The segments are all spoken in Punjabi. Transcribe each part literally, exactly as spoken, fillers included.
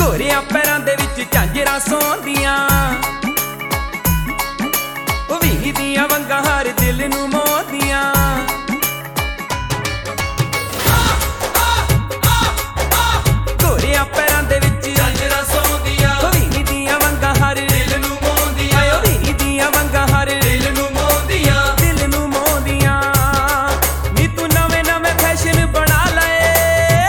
ਗੋਰਿਆਂ ਪੈਰਾਂ ਦੇ ਵਿੱਚ ਝਾਂਜਰਾਂ ਸੌਂਦੀਆਂ, ਉਹ ਵੀ ਦੀਆਂ ਵੰਗਾਂ ਹਰ ਦਿਲ ਨੂੰ ਮੋਹਦੀਆਂ। ਗੋਰਿਆਂ ਪੈਰਾਂ ਦੇ ਵਿੱਚ ਝਾਂਜਰਾਂ ਸੌਂਦੀਆਂ, ਉਹ ਵੀ ਦੀਆਂ ਵੰਗਾਂ ਹਰ ਦਿਲ ਨੂੰ ਮੋਹਦੀਆਂ। ਉਹ ਵੀ ਦੀਆਂ ਵੰਗਾਂ ਹਰ ਦਿਲ ਨੂੰ ਮੋਹਦੀਆਂ, ਦਿਲ ਨੂੰ ਮੋਹਦੀਆਂ। ਨੀ ਤੂੰ ਨਵੇਂ ਨਵੇਂ ਫੈਸ਼ਨ ਬਣਾ ਲਏ,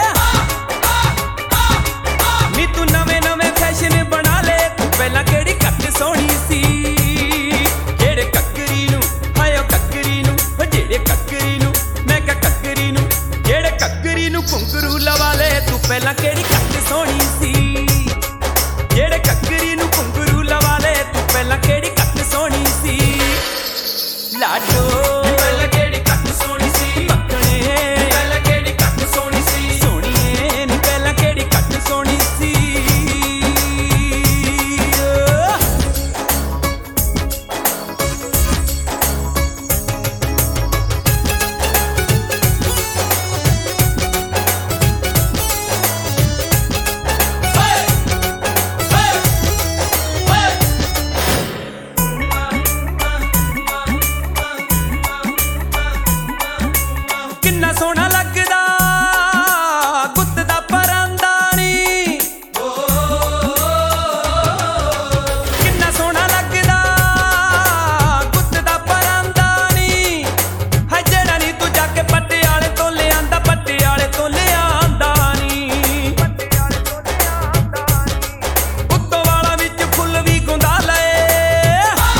ਨੀ ਤੂੰ ਨਵੇਂ ਨਵੇਂ ਫੈਸ਼ਨ ਬਣਾ ਲਏ। ਤੂੰ ਪਹਿਲਾਂ ਕਿਹੜੀ ਘੱਟ ਸੋਹਣੀ ਸੀ, ਜਿਹੜੇ ਕੱਕਰੀ ਨੂੰ ਹਾਏ ਉਹ ਕੱਕਰੀ ਨੂੰ, ਉਹ ਜਿਹੜੇ ਕੱਕਰੀ ਨੂੰ ਮੈਂ ਕਿਹਾ ਕੱਕਰੀ ਨੂੰ, ਜਿਹੜੇ ਕੱਕਰੀ ਨੂੰ ਘੁੰਗਰੂ ਲਵਾ ਲਏ। ਤੂੰ ਪਹਿਲਾਂ ਕਿਹੜੀ ਘੱਟ ਸੋਹਣੀ ਸੀ, ਜਿਹੜੇ ਕੱਕਰੀ ਨੂੰ ਘੁੰਗਰੂ ਲਵਾ ਲਏ। ਤੂੰ ਪਹਿਲਾਂ ਕਿਹੜੀ ਘੱਟ ਸੋਹਣੀ ਸੀ। ਲਾਡੋ ਪਹਿਲਾਂ ਕਿਹੜੀ ਘੱਟ ਸੋਹਣੀ ਸੀ, ਮੱਖਣੇ ਪਹਿਲਾਂ ਕਿਹੜੀ ਘੱਟ ਸੋਹਣੀ ਸੀ, ਸੋਹਣੀਏ ਨੀ ਪਹਿਲਾਂ ਕਿਹੜੀ ਘੱਟ ਸੋਹਣੀ ਸੀ। ਕਿੰਨਾ ਸੋਹਣਾ ਲੱਗਦਾ ਗੁੱਤ ਦਾ ਪਰਾਂਦਾ ਨੀ, ਕਿੰਨਾ ਸੋਹਣਾ ਲੱਗਦਾ ਗੁੱਤ ਦਾ ਪਰਾਂਦਾ ਨੀ। ਹੈ ਜਿਹੜਾ ਨੀ ਤੂੰ ਜਾ ਕੇ ਪਟਿਆਲੇ ਤੋਂ ਲਿਆਂਦਾ, ਪਟਿਆਲੇ ਤੋਂ ਲਿਆਂਦਾ ਨੀ। ਉੱਤੋਂ ਵਾਲਾ ਵਿੱਚ ਫੁੱਲ ਵੀ ਗੁੰਦਾ ਲਏ,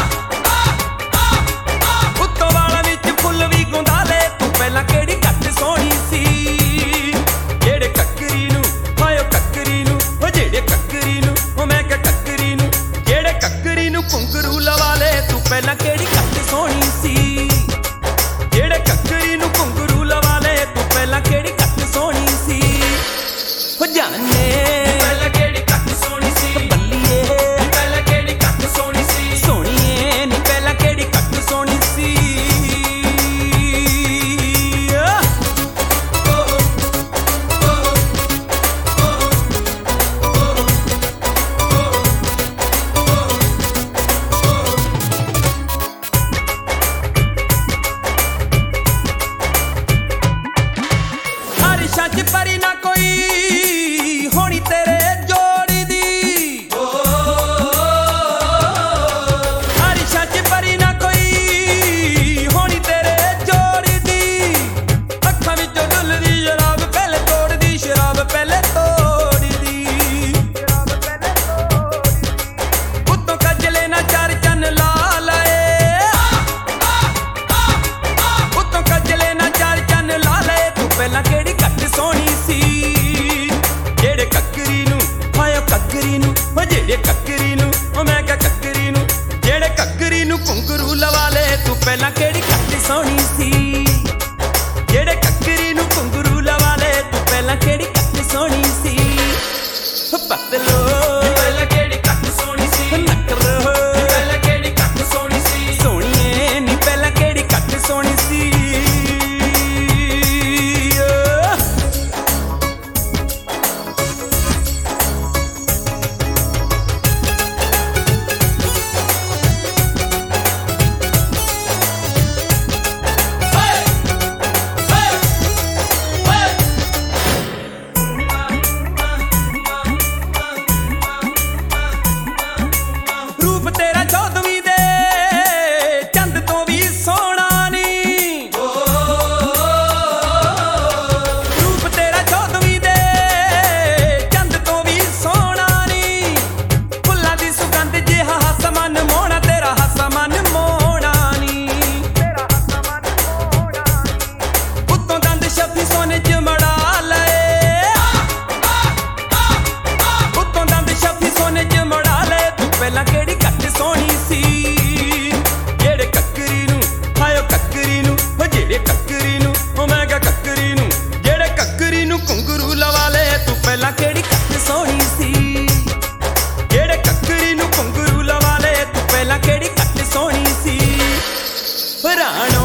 ਉੱਤੋਂ ਵਾਲਾ ਵਿੱਚ ਫੁੱਲ ਵੀ ਗੁੰਦਾ ਲਏ। ਤੂੰ ਪਹਿਲਾਂ ਕਿਹੜੀ ਘੱਟ ਸੋਹਣੀ ਸੀ, ਜਿਹੜੇ ਕੱਕਰੀ ਨੂੰ ਹਾਏ ਉਹ ਕੱਕਰੀ ਨੂੰ, ਉਹ ਜਿਹੜੇ ਕੱਕਰੀ ਨੂੰ ਉਹ ਮੈਂ ਕਿਹਾ ਕੱਕਰੀ ਨੂੰ, ਜਿਹੜੇ ਕੱਕਰੀ ਨੂੰ ਘੁੰਗਰੂ ਲਵਾ ਲਏ। ਤੂੰ ਪਹਿਲਾਂ ਕਿਹੜੀ ਘੱਟ ਸੋਹਣੀ ਸੀ, ਜਿਹੜੇ ਕੱਕਰੀ ਨੂੰ ਘੁੰਗਰੂ ਲਵਾ ਲਏ। ਤੂੰ ਪਹਿਲਾਂ ਕਿਹੜੀ ਘੱਟ ਸੋਹਣੀ ਸੀ। ਹੋ ਜਾਨੇ ਪਹਿਲਾਂ ਕਿਹੜੀ ਘੱਟ ਸੋਹਣੀ ਸੀ, ਬੱਲੀਏ ਨੀ ਪਹਿਲਾਂ ਕਿਹੜੀ ਘੱਟ ਸੋਹਣੀ ਸੀ, ਸੋਹਣੀਏ ਨੀ ਪਹਿਲਾਂ ਕਿਹੜੀ ਘੱਟ ਸੋਹਣੀ ਸੀ। ਅਰਸ਼ਾਂ 'ਚ ਪਰੀ ਨਾ ਕੋਈ ਹੋਣੀ ਤੇਰੇ ਜੋੜੀ ਦੀ, ਅਰਸ਼ਾਂ 'ਚ ਪਰੀ ਨਾ ਕੋਈ ਹੋਣੀ ਤੇਰੇ ਜੋੜੀ ਦੀ। ਅੱਖਾਂ ਵਿੱਚੋਂ ਡੁੱਲਦੀ ਸ਼ਰਾਬ ਪਹਿਲੇ ਤੋੜਦੀ, ਸ਼ਰਾਬ ਪਹਿਲੇ ਤੋੜਦੀ। ਉੱਤੋਂ ਕੱਜਲੇ ਨਾ ਚਾਰ ਚੰਨ ਲਾ ਲਏ, ਉੱਤੋਂ ਕੱਜਲੇ ਨਾ ਚਾਰ ਚੰਨ ਲਾ ਲਏ। ਤੂੰ ਪਹਿਲਾਂ ਕਿਹੜੀ ਘੱਟ ਸੋਹਣੀ ਸੀ, ਜਿਹੜੇ ਕੱਕਰੀ ਨੂੰ ਹਾਏ ਉਹ ਕੱਕਰੀ ਨੂੰ, ਉਹ ਜਿਹੜੇ ਕੱਕਰੀ ਨੂੰ ਉਹ ਮੈਂ ਕਿਹਾ ਕੱਕਰੀ ਨੂੰ, ਜਿਹੜੇ ਕੱਕਰੀ ਨੂੰ ਘੁੰਗਰੂ ਲਵਾ ਲਏ। ਤੂੰ ਪਹਿਲਾਂ ਕਿਹੜੀ ਘੱਟ ਸੋਹਣੀ ਸੀ, ਜਿਹੜੇ ਕੱਕਰੀ ਨੂੰ ਘੁੰਗਰੂ ਲਵਾ ਲਏ। ਤੂੰ ਪਹਿਲਾਂ ਕਿਹੜੀ ਘੱਟ ਸੋਹਣੀ ਸੀ। ਪਤਲੋ ਪਹਿਲਾਂ ਕਿਹੜੀ ਘੱਟ ਸੋਹਣੀ ਸੀ, ਨਕਰੋ ਪਹਿਲਾਂ ਕਿਹੜੀ ਘੱਟ ਸੋਹਣੀ ਸੀ, ਸੋਹਣੀਏ ਨੀ ਪਹਿਲਾਂ ਕਿਹੜੀ ਘੱਟ ਸੋਹਣੀ ਸੀ। ਰੂਪ ਤੇਰਾ ਚੌਦਵੀਂ ਦੇ ਚੰਦ ਤੋਂ ਵੀ ਸੋਹਣਾ ਨੀ, ਰੂਪ ਤੇਰਾ ਚੌਦਵੀਂ ਦੇ ਚੰਦ ਤੋਂ ਵੀ ਸੋਹਣਾ ਨੀ। ਫੁੱਲਾਂ ਦੀ ਸੁਗੰਧ ਜਿਹਾ ਹੱਸ ਮਨ ਮੋਹਣਾ, ਤੇਰਾ ਹੱਸ ਮਨ ਮੋਹਣਾ ਨੀ। ਉੱਤੋਂ ਦੰਦ ਸ਼ਫੀ ਸੋਨੇ 'ਚ ਮੜਾ ਲਏ, ਉੱਤੋਂ ਦੰਦ ਸ਼ਫੀ ਸੋਨੇ 'ਚ ਮੜਾ ਲਏ। ਤੂੰ ਪਹਿਲਾਂ ਕਿਹੜੀ ਘੱਟ ਸੋਹਣੀ ਸੀ, ਜਿਹੜੇ ਕੱਕਰੀ ਨੂੰ ਹਾਏ ਉਹ ਕੱਕਰੀ ਨੂੰ, ਉਹ ਜਿਹੜੇ ਕੱਕਰੀ ਨੂੰ ਉਹ ਮੈਂ ਕਿਹਾ ਕੱਕਰੀ ਨੂੰ, ਜਿਹੜੇ ਕੱਕਰੀ ਨੂੰ ਘੁੰਗਰੂ ਲਵਾ ਲਏ। ਤੂੰ ਪਹਿਲਾਂ ਕਿਹੜੀ ਘੱਟ ਸੋਹਣੀ ਸੀ, ਜਿਹੜੇ ਕੱਕਰੀ ਨੂੰ ਘੁੰਗਰੂ ਲਵਾ ਲਏ। ਤੂੰ ਪਹਿਲਾਂ ਕਿਹੜੀ ਘੱਟ ਸੋਹਣੀ ਸੀ। ਰਾਣੋ